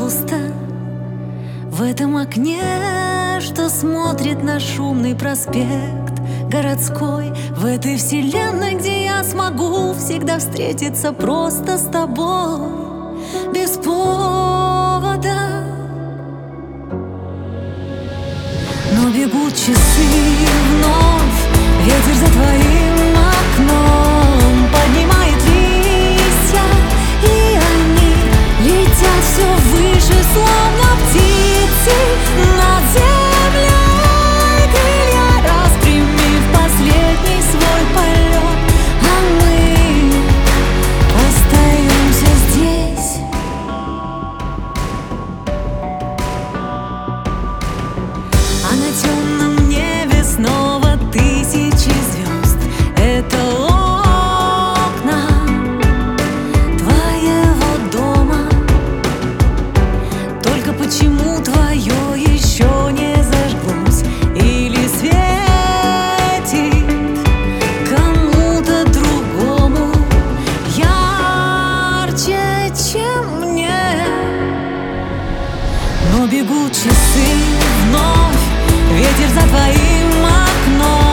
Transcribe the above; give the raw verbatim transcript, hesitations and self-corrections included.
просто в этом окне, что смотрит на шумный проспект городской, в этой вселенной, где я смогу всегда встретиться просто с тобой, без повода. Но бегут часы вновь, ветер за твоим окном поднимает листья, и они летят все выше, словно птицы над землей, крылья распрямив последний свой полет, а мы остаемся здесь. А на темном небе снова тысячи звезд. Это окна твоего дома. Только почему твое еще не зажглось или светит кому-то другому ярче, чем мне? Но бегут часы вновь, ветер за твоим окном